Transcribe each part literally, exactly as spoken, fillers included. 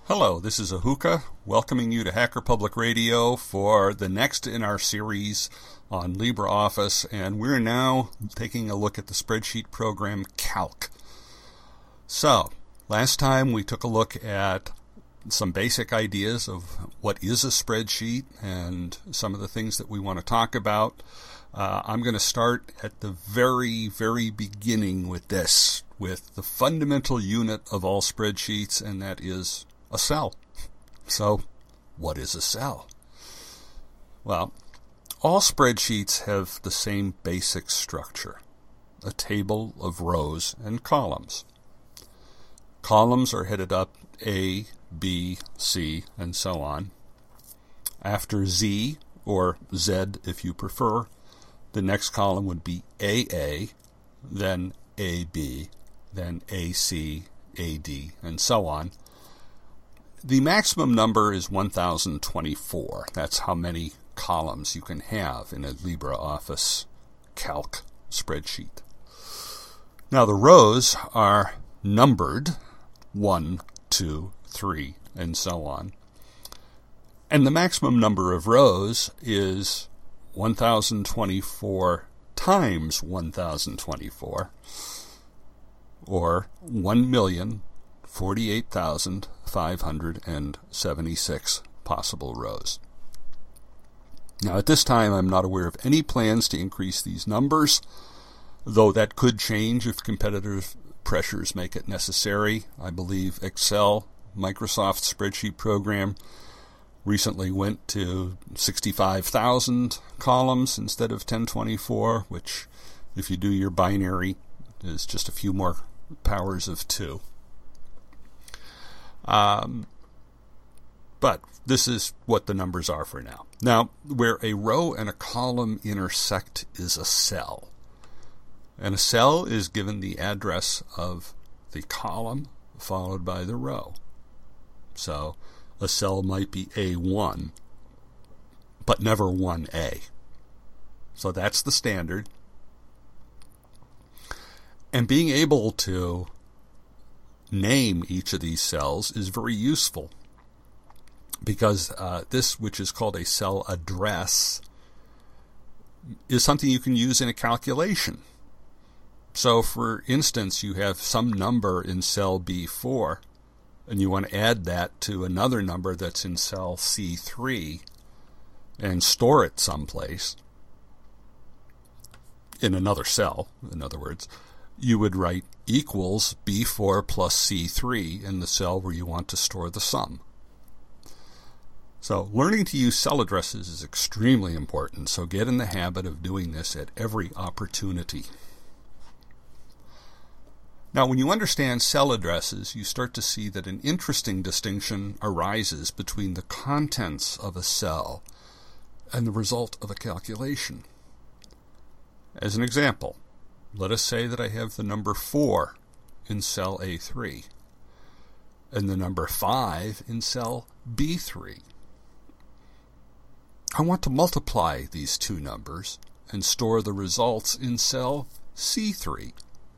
Hello, this is Ahuka, welcoming you to Hacker Public Radio for the next in our series on LibreOffice, and we're now taking a look at the spreadsheet program Calc. So, last time we took a look at some basic ideas of what is a spreadsheet and some of the things that we want to talk about. Uh, I'm going to start at the very, very beginning with this, with the fundamental unit of all spreadsheets, and that is a cell. So, what is a cell? Well, all spreadsheets have the same basic structure, a table of rows and columns. Columns are headed up A, B, C, and so on. After Z, or Z if you prefer, the next column would be A A, then A B, then A C, A D, and so on. The maximum number is one thousand twenty-four. That's how many columns you can have in a LibreOffice Calc spreadsheet. Now the rows are numbered, one, two, three, and so on. And the maximum number of rows is one thousand twenty-four times one thousand twenty-four, or one million forty-eight thousand five hundred seventy-six possible rows. Now at this time I'm not aware of any plans to increase these numbers, though that could change if competitive pressures make it necessary. I believe Excel, Microsoft spreadsheet program, recently went to sixty-five thousand columns instead of ten twenty-four, which if you do your binary is just a few more powers of two. Um, but this is what the numbers are for now. Now, where a row and a column intersect is a cell. And a cell is given the address of the column followed by the row. So a cell might be A one, but never one A. So that's the standard. And being able to name each of these cells is very useful, because uh, this, which is called a cell address, is something you can use in a calculation. So for instance, you have some number in cell B four, and you want to add that to another number that's in cell C three and store it someplace in another cell, in other words, you would write equals B four plus C three in the cell where you want to store the sum. So learning to use cell addresses is extremely important, so get in the habit of doing this at every opportunity. Now, when you understand cell addresses, you start to see that an interesting distinction arises between the contents of a cell and the result of a calculation. As an example, let us say that I have the number four in cell A three and the number five in cell B three. I want to multiply these two numbers and store the results in cell C three.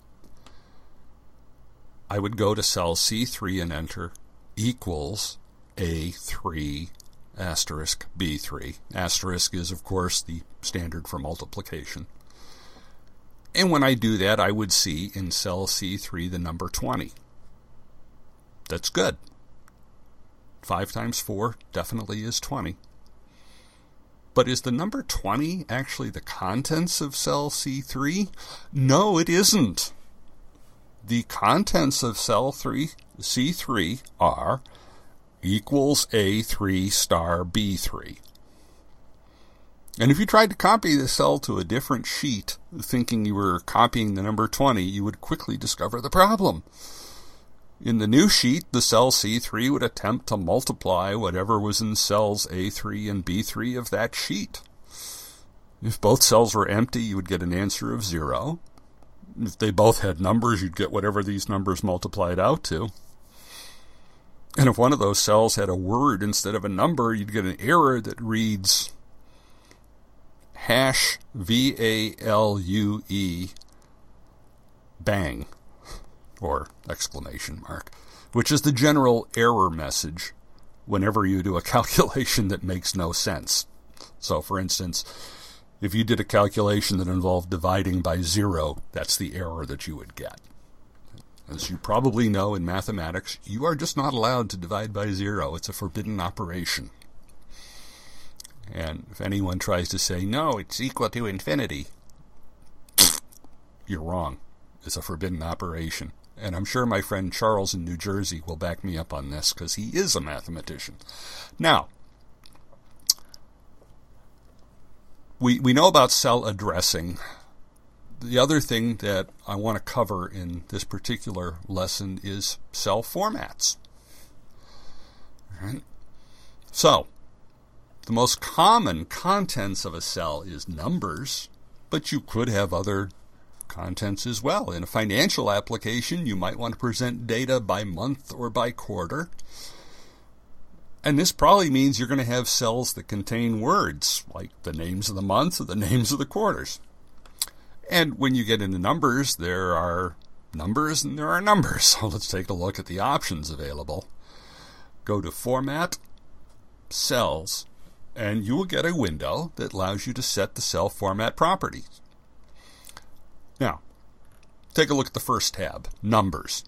I would go to cell C three and enter equals A three asterisk B three. Asterisk is, of course, the standard for multiplication. And when I do that, I would see in cell C three the number twenty. That's good. five times four definitely is twenty. But is the number twenty actually the contents of cell C three? No, it isn't. The contents of cell three, C three are equals A three star B three. And if you tried to copy the cell to a different sheet, thinking you were copying the number twenty, you would quickly discover the problem. In the new sheet, the cell C three would attempt to multiply whatever was in cells A three and B three of that sheet. If both cells were empty, you would get an answer of zero. If they both had numbers, you'd get whatever these numbers multiplied out to. And if one of those cells had a word instead of a number, you'd get an error that reads hash V A L U E bang, or exclamation mark, which is the general error message whenever you do a calculation that makes no sense. So, for instance, if you did a calculation that involved dividing by zero, that's the error that you would get. As you probably know in mathematics, you are just not allowed to divide by zero. It's a forbidden operation. And if anyone tries to say, no, it's equal to infinity, you're wrong. It's a forbidden operation. And I'm sure my friend Charles in New Jersey will back me up on this because he is a mathematician. Now, we, we know about cell addressing. The other thing that I want to cover in this particular lesson is cell formats. All right. So, the most common contents of a cell is numbers, but you could have other contents as well. In a financial application, you might want to present data by month or by quarter. And this probably means you're going to have cells that contain words, like the names of the months or the names of the quarters. And when you get into numbers, there are numbers and there are numbers. So let's take a look at the options available. Go to Format, Cells, and you will get a window that allows you to set the cell format properties. Now, take a look at the first tab, Numbers.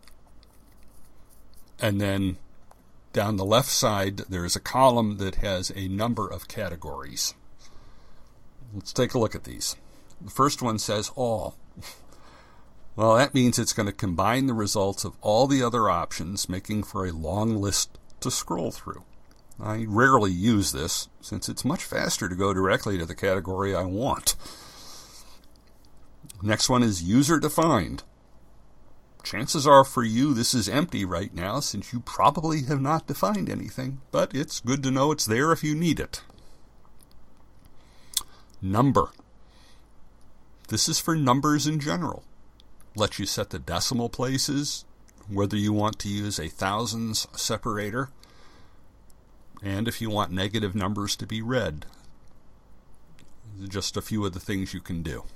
And then down the left side, there is a column that has a number of categories. Let's take a look at these. The first one says All. Well, that means it's going to combine the results of all the other options, making for a long list to scroll through. I rarely use this, since it's much faster to go directly to the category I want. Next one is User Defined. Chances are for you this is empty right now, since you probably have not defined anything, but it's good to know it's there if you need it. Number. This is for numbers in general. Lets you set the decimal places, whether you want to use a thousands separator, and if you want negative numbers to be read. Just a few of the things you can do.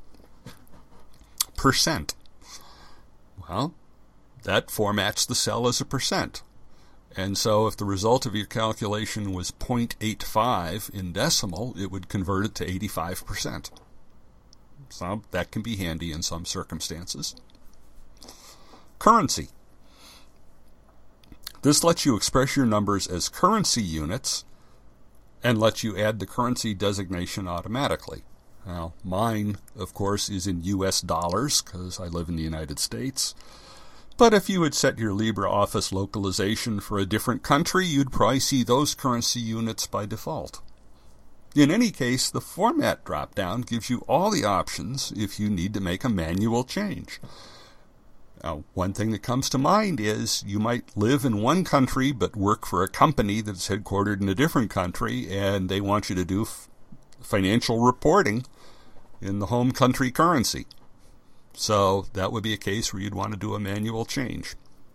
Percent. Well, that formats the cell as a percent. And so if the result of your calculation was zero point eight five in decimal, it would convert it to eighty-five percent. So that can be handy in some circumstances. Currency. This lets you express your numbers as currency units and lets you add the currency designation automatically. Now, mine, of course, is in U S dollars because I live in the United States. But if you had set your LibreOffice localization for a different country, you'd probably see those currency units by default. In any case, the Format drop-down gives you all the options if you need to make a manual change. Now, one thing that comes to mind is you might live in one country but work for a company that's headquartered in a different country, and they want you to do f- financial reporting in the home country currency. So that would be a case where you'd want to do a manual change.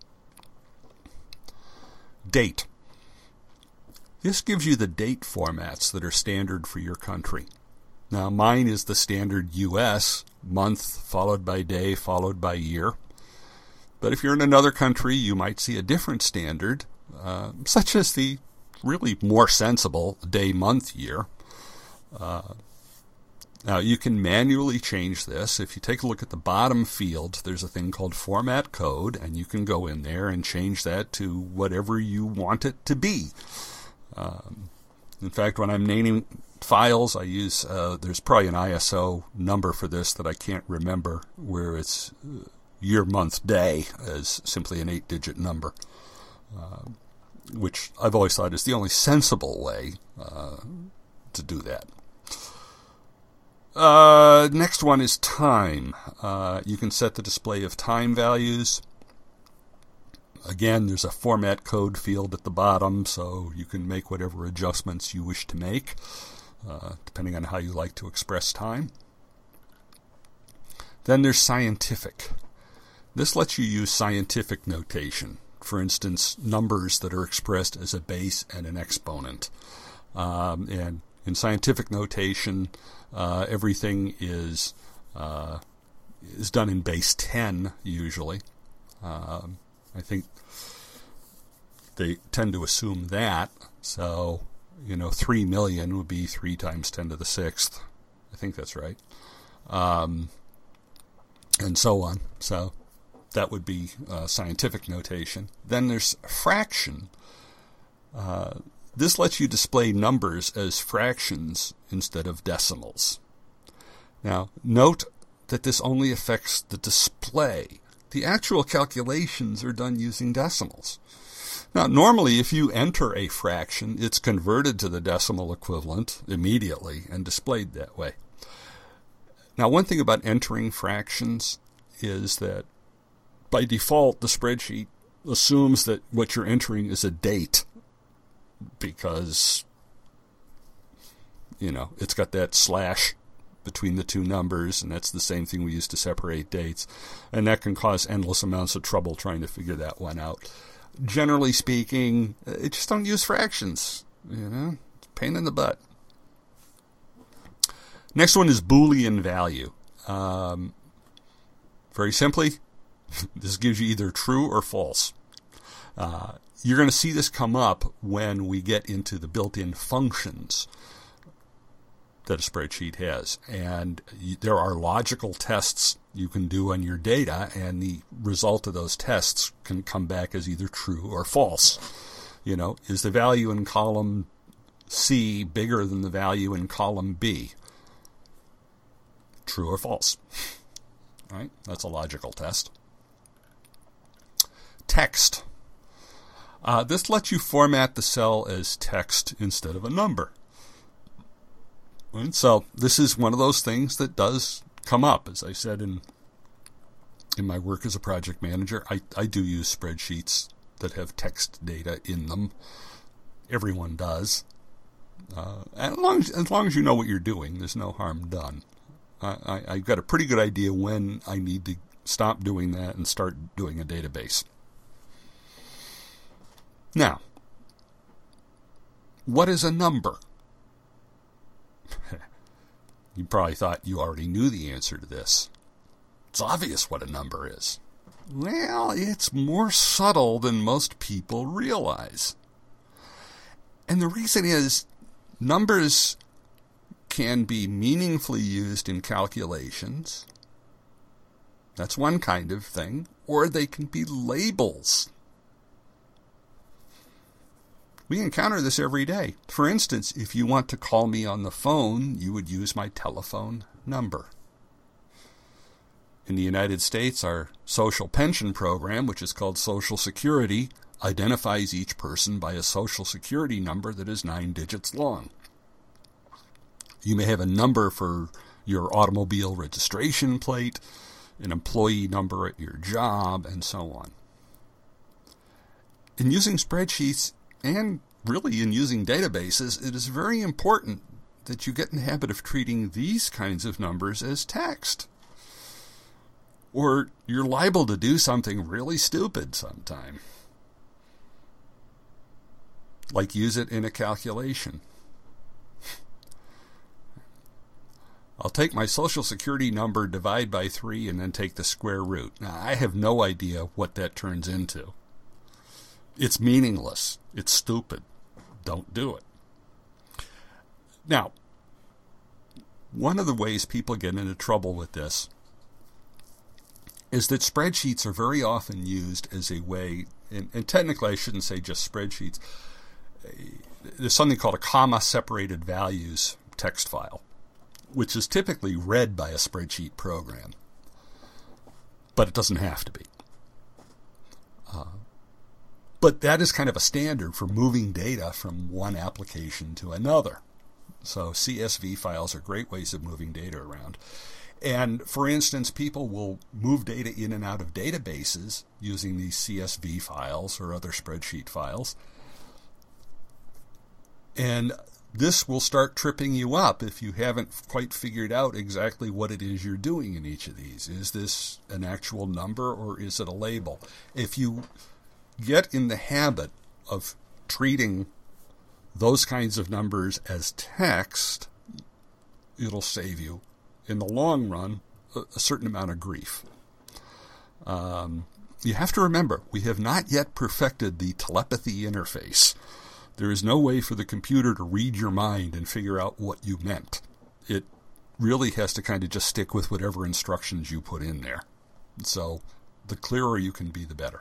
Date. This gives you the date formats that are standard for your country. Now, mine is the standard U S, month followed by day followed by year. But if you're in another country, you might see a different standard, uh, such as the really more sensible day, month, year. Uh, now, you can manually change this. If you take a look at the bottom field, there's a thing called Format Code, and you can go in there and change that to whatever you want it to be. Um, in fact, when I'm naming files, I use, uh, there's probably an I S O number for this that I can't remember, where it's uh, year, month, day as simply an eight-digit number, uh, which I've always thought is the only sensible way uh, to do that. Uh, next one is time. Uh, you can set the display of time values. Again, there's a format code field at the bottom, so you can make whatever adjustments you wish to make, uh, depending on how you like to express time. Then there's scientific. This lets you use scientific notation. For instance, numbers that are expressed as a base and an exponent. Um, and in scientific notation, uh, everything is uh, is done in base ten usually. Um, I think they tend to assume that. So, you know, three million would be three times ten to the sixth. I think that's right. Um, and so on. So that would be uh, scientific notation. Then there's fraction. Uh, this lets you display numbers as fractions instead of decimals. Now, note that this only affects the display. The actual calculations are done using decimals. Now, normally, if you enter a fraction, it's converted to the decimal equivalent immediately and displayed that way. Now, one thing about entering fractions is that by default, the spreadsheet assumes that what you're entering is a date because, you know, it's got that slash between the two numbers, and that's the same thing we use to separate dates, and that can cause endless amounts of trouble trying to figure that one out. Generally speaking, it just don't use fractions, you know, it's a pain in the butt. Next one is Boolean value. Um, very simply, this gives you either true or false. Uh, you're going to see this come up when we get into the built-in functions that a spreadsheet has. And you, there are logical tests you can do on your data, and the result of those tests can come back as either true or false. You know, is the value in column C bigger than the value in column B? True or false? All right, that's a logical test. Text. Uh, this lets you format the cell as text instead of a number. Right? So this is one of those things that does come up. As I said in in my work as a project manager, I, I do use spreadsheets that have text data in them. Everyone does. Uh, as long as, as long as you know what you're doing, there's no harm done. I, I, I've got a pretty good idea when I need to stop doing that and start doing a database. Now, what is a number? You probably thought you already knew the answer to this. It's obvious what a number is. Well, it's more subtle than most people realize. And the reason is, numbers can be meaningfully used in calculations. That's one kind of thing. Or they can be labels. We encounter this every day. For instance, if you want to call me on the phone, you would use my telephone number. In the United States, our social pension program, which is called Social Security, identifies each person by a Social Security number that is nine digits long. You may have a number for your automobile registration plate, an employee number at your job, and so on. In using spreadsheets, and really in using databases, it is very important that you get in the habit of treating these kinds of numbers as text. Or you're liable to do something really stupid sometime. Like use it in a calculation. I'll take my Social Security number, divide by three, and then take the square root. Now, I have no idea what that turns into. It's meaningless. It's stupid. Don't do it. Now, one of the ways people get into trouble with this is that spreadsheets are very often used as a way, and, and technically I shouldn't say just spreadsheets, there's something called a comma-separated values text file, which is typically read by a spreadsheet program. But it doesn't have to be. Uh, But that is kind of a standard for moving data from one application to another. So C S V files are great ways of moving data around. And for instance, people will move data in and out of databases using these C S V files or other spreadsheet files. And this will start tripping you up if you haven't quite figured out exactly what it is you're doing in each of these. Is this an actual number or is it a label? If you get in the habit of treating those kinds of numbers as text, it'll save you, in the long run, a, a certain amount of grief. Um, you have to remember, we have not yet perfected the telepathy interface. There is no way for the computer to read your mind and figure out what you meant. It really has to kind of just stick with whatever instructions you put in there. So the clearer you can be, the better.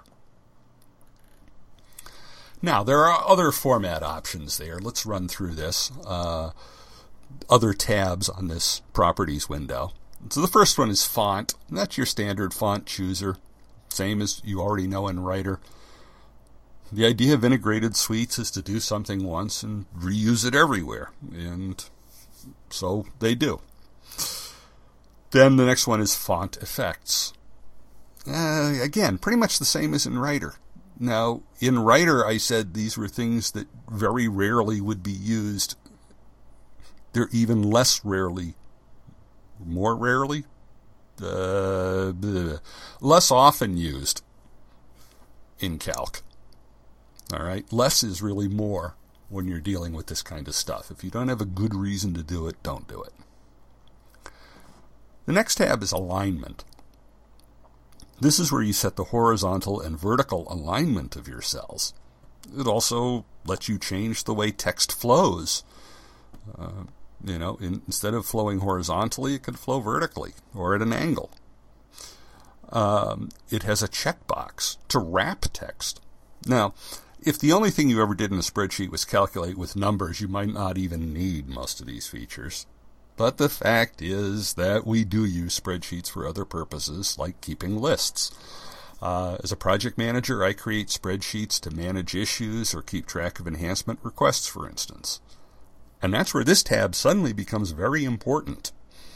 Now, there are other format options there. Let's run through this. Uh, other tabs on this properties window. So the first one is font. That's your standard font chooser. Same as you already know in Writer. The idea of integrated suites is to do something once and reuse it everywhere. And so they do. Then the next one is font effects. Uh, again, pretty much the same as in Writer. Now, in Writer, I said these were things that very rarely would be used. They're even less rarely, more rarely, uh, bleh, less often used in Calc. All right, less is really more when you're dealing with this kind of stuff. If you don't have a good reason to do it, don't do it. The next tab is alignment. This is where you set the horizontal and vertical alignment of your cells. It also lets you change the way text flows. Uh, you know, in, instead of flowing horizontally, it could flow vertically or at an angle. Um, it has a checkbox to wrap text. Now, if the only thing you ever did in a spreadsheet was calculate with numbers, you might not even need most of these features. But the fact is that we do use spreadsheets for other purposes, like keeping lists. Uh, as a project manager, I create spreadsheets to manage issues or keep track of enhancement requests, for instance. And that's where this tab suddenly becomes very important.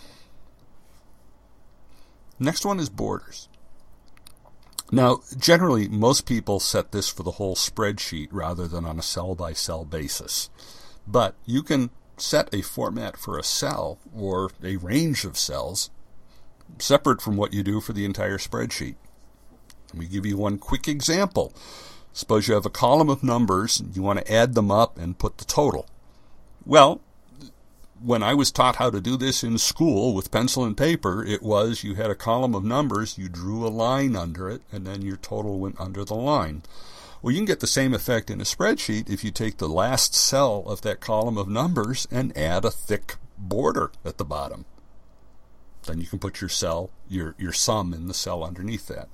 Next one is borders. Now, generally, most people set this for the whole spreadsheet rather than on a cell-by-cell basis. But you can set a format for a cell or a range of cells separate from what you do for the entire spreadsheet. Let me give you one quick example. Suppose you have a column of numbers and you want to add them up and put the total. Well, when I was taught how to do this in school with pencil and paper, it was you had a column of numbers, you drew a line under it, and then your total went under the line. Well, you can get the same effect in a spreadsheet if you take the last cell of that column of numbers and add a thick border at the bottom. Then you can put your cell, your, your sum in the cell underneath that.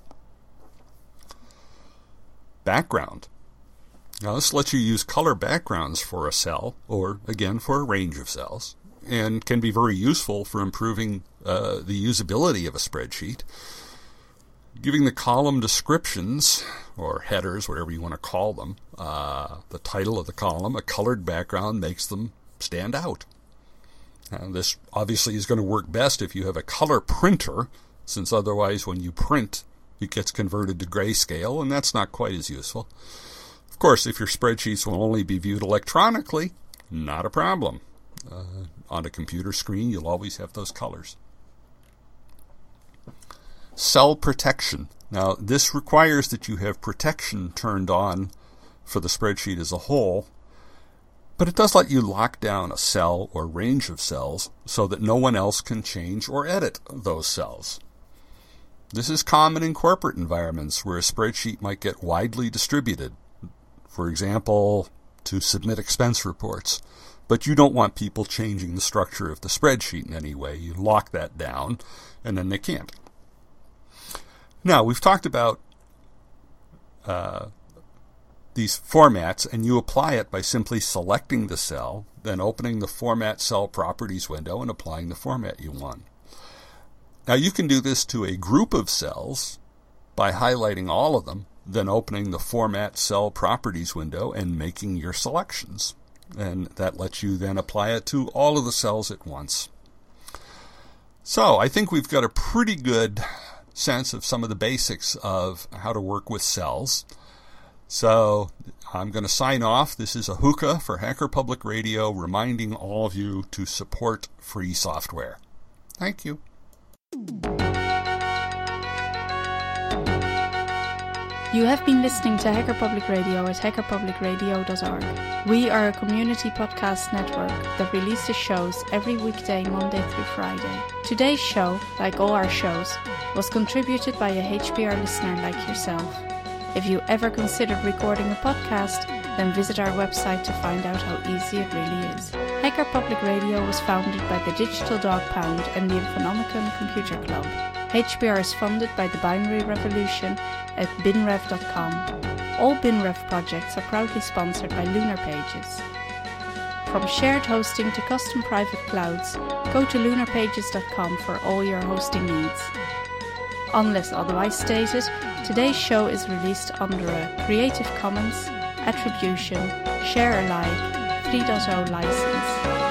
Background. Now, this lets you use color backgrounds for a cell, or, again, for a range of cells, and can be very useful for improving uh, the usability of a spreadsheet. Giving the column descriptions, or headers, whatever you want to call them, uh, the title of the column, a colored background makes them stand out. Now, this obviously is going to work best if you have a color printer, since otherwise when you print, it gets converted to grayscale, and that's not quite as useful. Of course, if your spreadsheets will only be viewed electronically, not a problem. Uh, on a computer screen, you'll always have those colors. Cell protection. Now, this requires that you have protection turned on for the spreadsheet as a whole, but it does let you lock down a cell or range of cells so that no one else can change or edit those cells. This is common in corporate environments where a spreadsheet might get widely distributed, for example, to submit expense reports, but you don't want people changing the structure of the spreadsheet in any way. You lock that down, and then they can't. Now, we've talked about uh, these formats, and you apply it by simply selecting the cell, then opening the Format Cell Properties window and applying the format you want. Now, you can do this to a group of cells by highlighting all of them, then opening the Format Cell Properties window and making your selections. And that lets you then apply it to all of the cells at once. So, I think we've got a pretty good sense of some of the basics of how to work with cells. So I'm going to sign off. This is Ahuka for Hacker Public Radio, reminding all of you to support free software. Thank you. You have been listening to Hacker Public Radio at hacker public radio dot org. We are a community podcast network that releases shows every weekday, Monday through Friday. Today's show, like all our shows, was contributed by a H P R listener like yourself. If you ever considered recording a podcast, then visit our website to find out how easy it really is. Hacker Public Radio was founded by the Digital Dog Pound and the Infonomicon Computer Club. H P R is funded by the Binary Revolution at bin rev dot com. All BinRev projects are proudly sponsored by Lunar Pages. From shared hosting to custom private clouds, go to lunar pages dot com for all your hosting needs. Unless otherwise stated, today's show is released under a Creative Commons Attribution Share Alike three point oh license.